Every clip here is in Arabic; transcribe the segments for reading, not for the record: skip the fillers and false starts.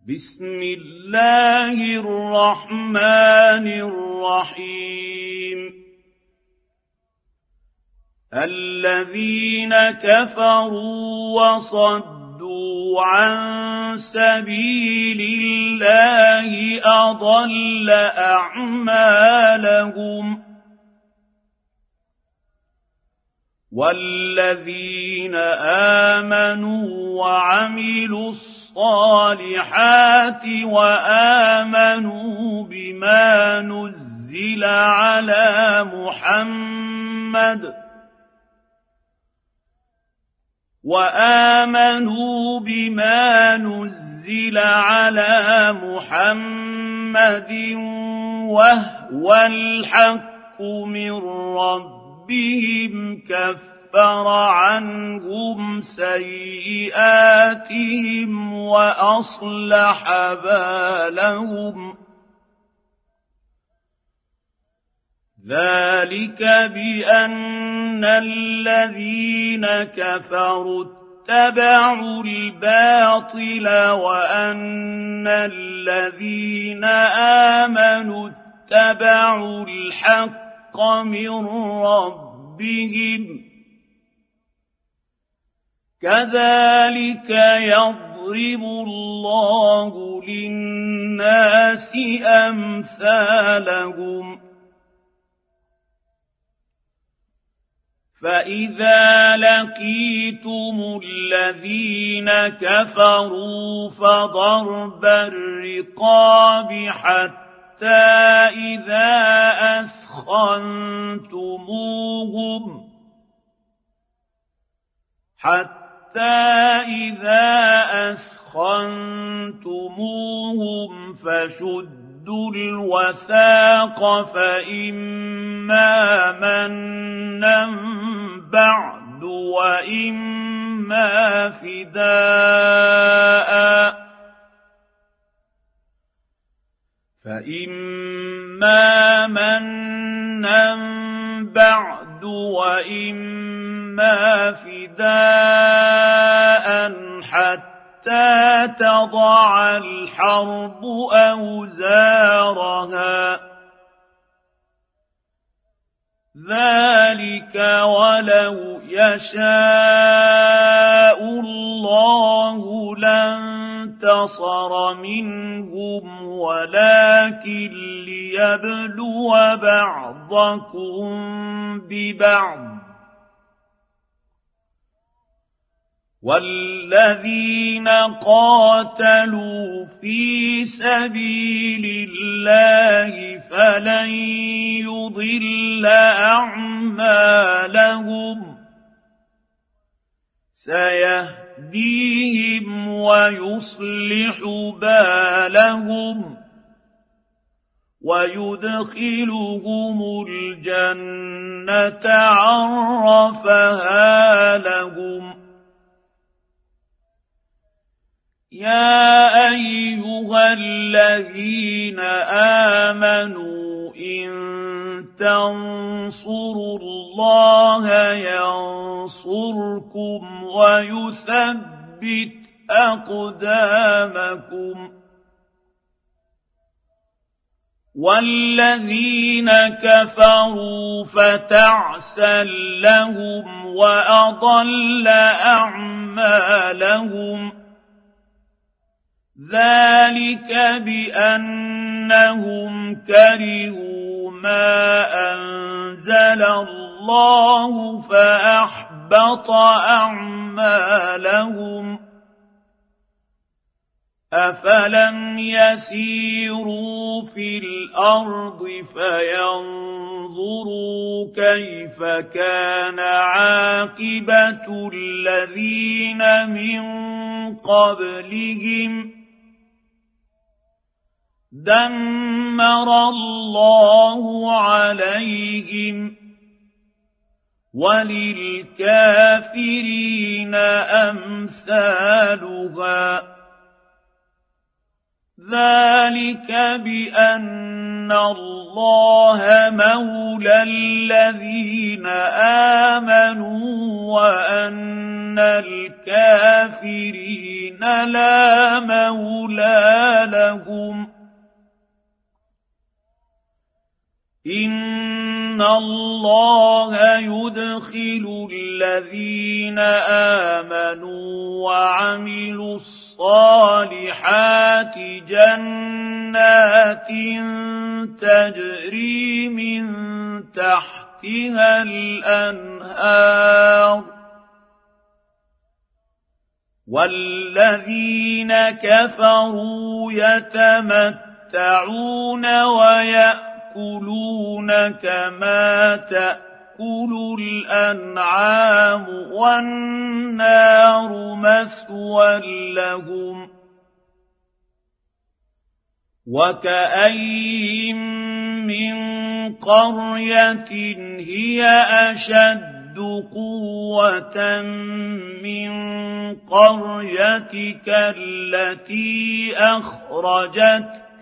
بسم الله الرحمن الرحيم الذين كفروا وصدوا عن سبيل الله أضل أعمالهم والذين آمنوا وعملوا الصالحات وآمنوا بما نزل على محمد وهو الحق من ربهم كفر عنهم سيئاتهم وأصلح بالهم ذلك بأن الذين كفروا اتبعوا الباطل وأن الذين آمنوا اتبعوا الحق من ربهم كذلك يضرب الله للناس أمثالهم فإذا لقيتم الذين كفروا فضرب الرقاب حتى إذا أثخنتموهم فشدوا الوثاق فإما منا بعد وإما فداء حتى تضع الحرب أوزارها ذلك ولو يشاء الله لانتصر منهم ولكن ليبلو بعضكم ببعض والذين قاتلوا في سبيل الله فلن يضل أعمالهم سيهديهم ويصلح بالهم ويدخلهم الجنة عرفها لهم يا أيها الذين آمنوا إن تنصروا الله ينصركم ويثبت أقدامكم والذين كفروا فتعسا لهم وأضل أعمالهم ذلك بأنهم كرهوا ما أنزل الله فأحبط أعمالهم أفلم يسيروا في الأرض فينظروا كيف كان عاقبة الذين من قبلهم دمر الله عليهم وللكافرين أمثالها ذلك بأن الله مولى الذين آمنوا وأن الكافرين لا مولى لهم إن الله يدخل الذين آمنوا وعملوا الصالحات جنات تجري من تحتها الأنهار والذين كفروا يتمتعون ويأكلون كما تأكل الأنعام والنار مثوى لهم وكأين من قرية هي أشد قوة من قريتك التي أخرجتك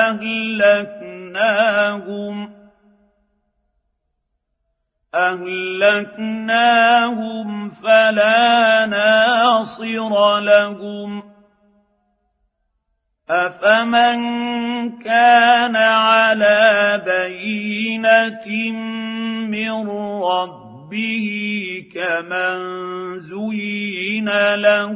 أهلكناهم فلا ناصر لهم أفمن كان على بينة من ربه كمن زين له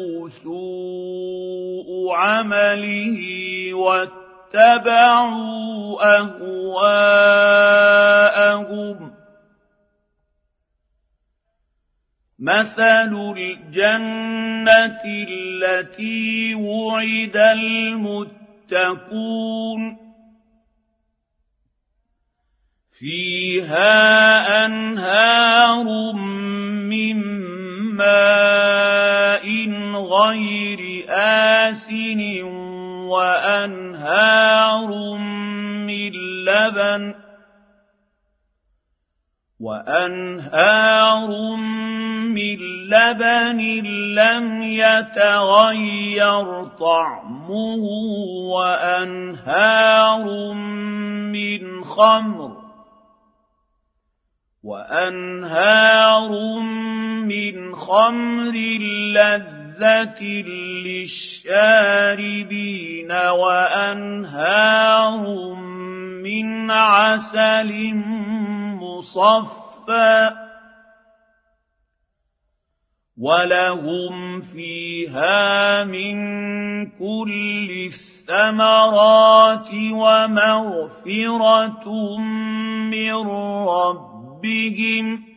سوء عمله واتبعوا أهواءهم مثل الجنة التي وعد المتقون فيها أنهار من ماء غير آسن وأنهار من لبن لم يتغير طعمه وأنهار من خمر لذة للشاربين وأنهار من عسل مصفى ولهم فيها من كل الثمرات ومغفرة من ربهم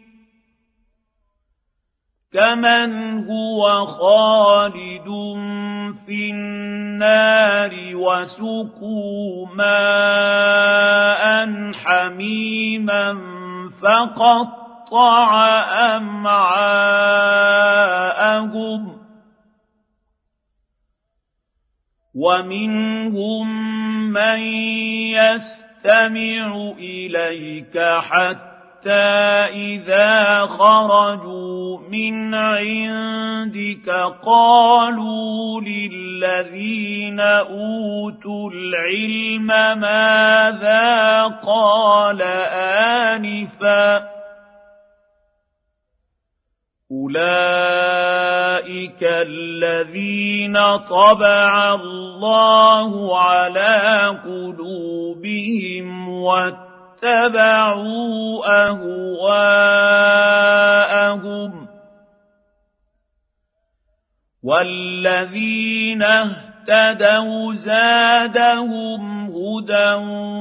كمن هو خالد في النار وسقوا ماء حميما فقطع أمعاءهم ومنهم من يستمع إليك حتى إذا خرجوا من عندك قالوا للذين أوتوا العلم ماذا قال آنفا أولئك الذين طبع الله على قلوبهم واتبعوا أهواءهم والذين اهتدوا زادهم هدى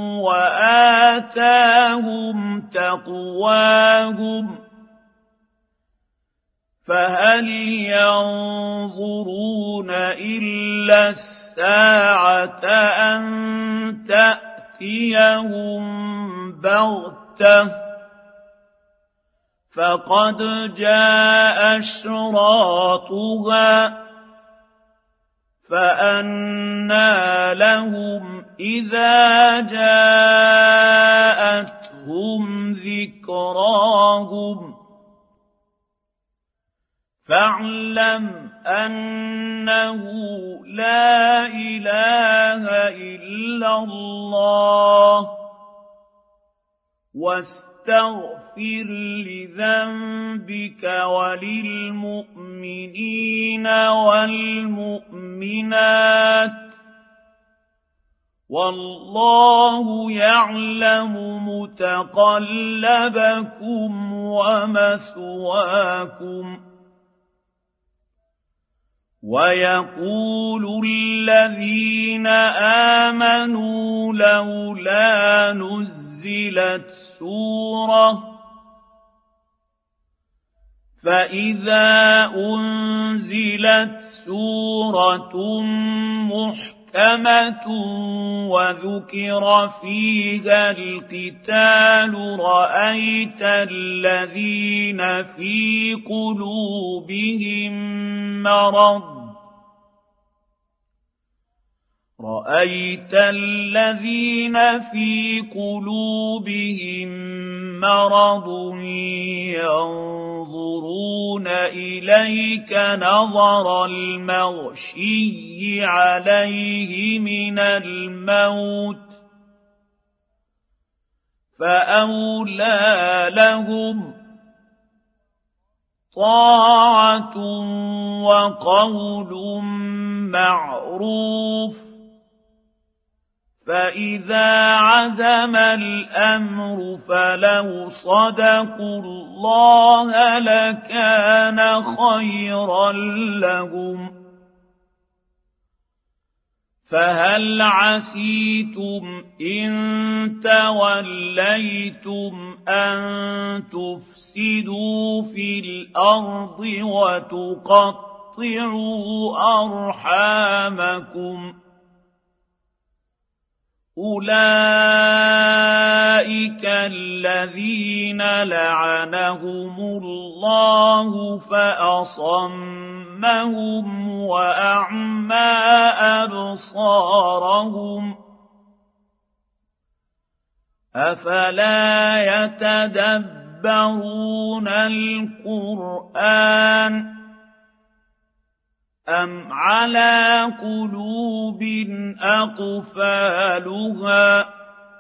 وآتاهم تقواهم فهل ينظرون إلا الساعة أن تأتيهم بغتة فقد جاء أشراطها فأنى لهم إذا جاءتهم ذكراهم فاعلم أنه لا إله إلا الله واستغفر لذنبك وللمؤمنين والمؤمنات. 'Alhamdulillah, wassalatu wassalamu ala rasulillah wa ala alihi wa sahbihi ajma'in. Amma ba'du. Kaum muslimin dan muslimat yang dirahmati Allah subhanahu wa ta'ala. Marilah kita sama-sama merenungkan tentang والله يعلم متقلبكم ومثواكم ويقول الذين آمنوا لولا نزلت سورة فإذا أنزلت سورة محكمة وذكر فيها القتال رأيت الذين في قلوبهم مرض ينظرون إليك نظر المغشي عليه من الموت فأولى لهم طاعة وقول معروف فإذا عزم الأمر فلو صدقوا الله لكان خيرا لهم فهل عسيتم إن توليتم أن تفسدوا في الأرض وتقطعوا أرحامكم أولئك الذين لعنهم الله فأصمهم وأعمى أبصارهم أفلا يتدبرون القرآن أم على قلوب أقفالها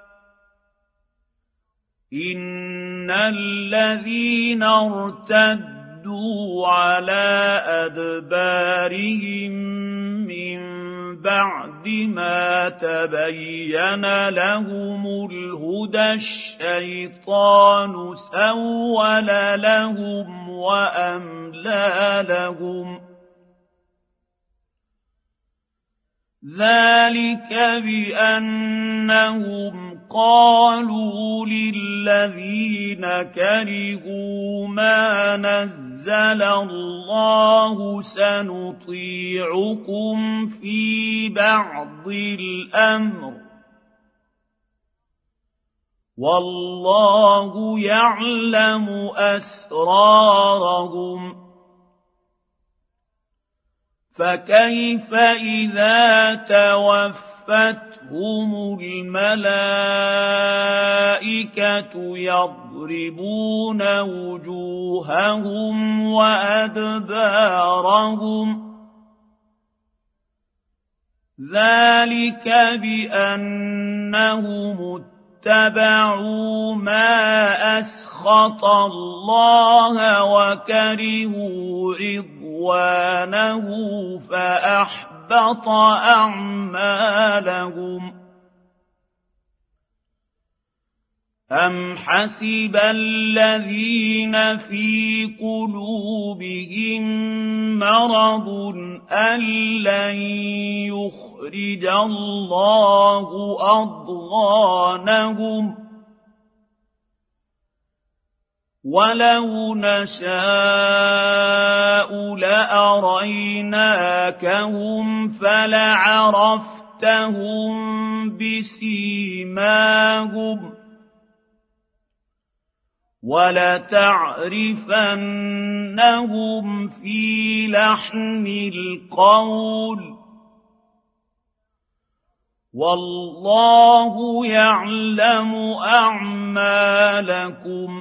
إن الذين ارتدوا على أدبارهم من بعد ما تبين لهم الهدى الشيطان سول لهم وأملى لهم ذلك بأنهم قالوا للذين كرهوا ما نزل الله سنطيعكم في بعض الأمر والله يعلم أسرارهم فكيف إذا توفتهم الملائكة يضربون وجوههم وأدبارهم ذلك بأنهم اتبعوا ما أسخط الله وكرهوا رضوانه فأحبط أعمالهم أم حسب الذين في قلوبهم مرض أن لن يخرج الله أضغانهم ولو نشاء لأريناكهم فلعرفتهم بسيماهم ولتعرفنهم في لحن القول والله يعلم أعمالكم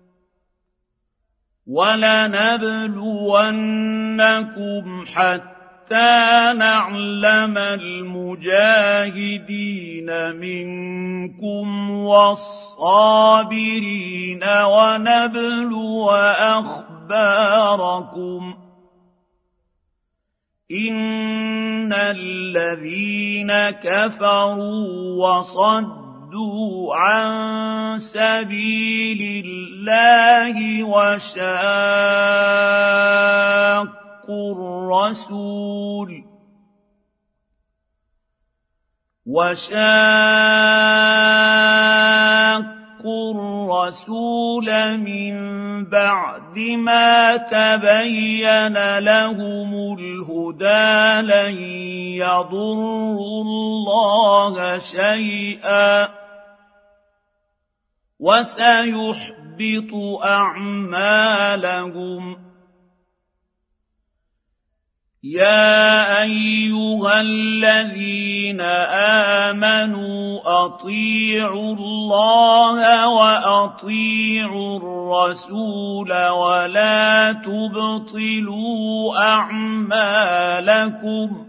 ولنبلونكم حتى نعلم المجاهدين منكم والصابرين ونبلو أخباركم إن الذين كفروا وصدوا عن سبيل الله وشاقوا الرسول من بعد ما تبين لهم الهدى لن يضروا الله شيئا وسيحبط أعمالهم. يا أيها الذين آمنوا أطيعوا الله وأطيعوا الرسول ولا تبطلوا أعمالكم.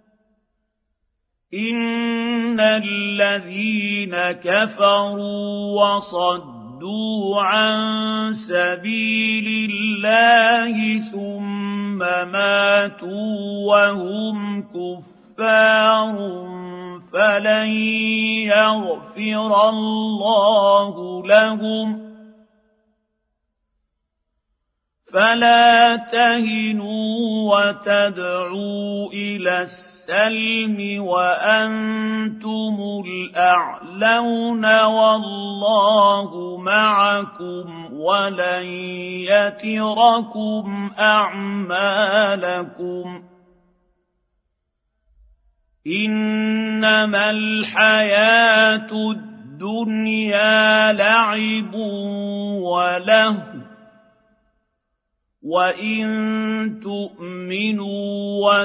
إن الذين كفروا وصدوا عن سبيل الله ثم ماتوا وهم كفار فلن يغفر الله لهم. فلا تهنوا وتدعوا إلى السلم وأنتم الأعلون والله معكم ولن يتركم أعمالكم. إنما الحياة الدنيا لعب ولهو وإن تؤمنوا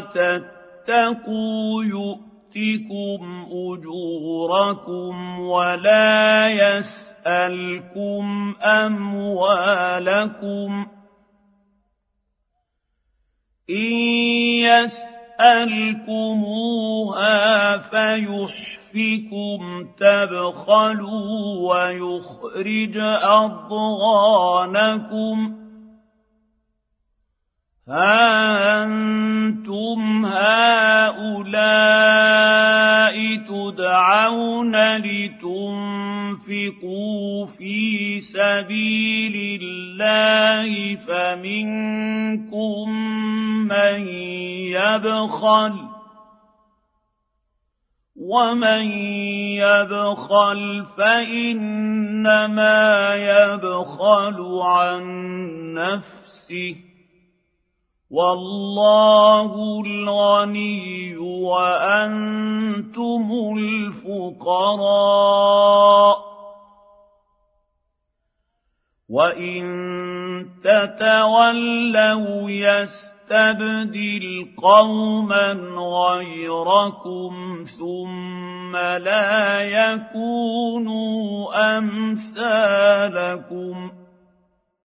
وتتقوا يؤتكم أجوركم ولا يسألكم أموالكم. إن يسألكموها فيحفكم تبخلوا ويخرج أضغانكم. ها أنتم هؤلاء تدعون لتنفقوا في سبيل الله فمنكم من يبخل ومن يبخل فإنما يبخل عن نفسه والله الغني وأنتم الفقراء. وإن تتولوا يستبدل قوما غيركم ثم لا يكونوا أمثالكم.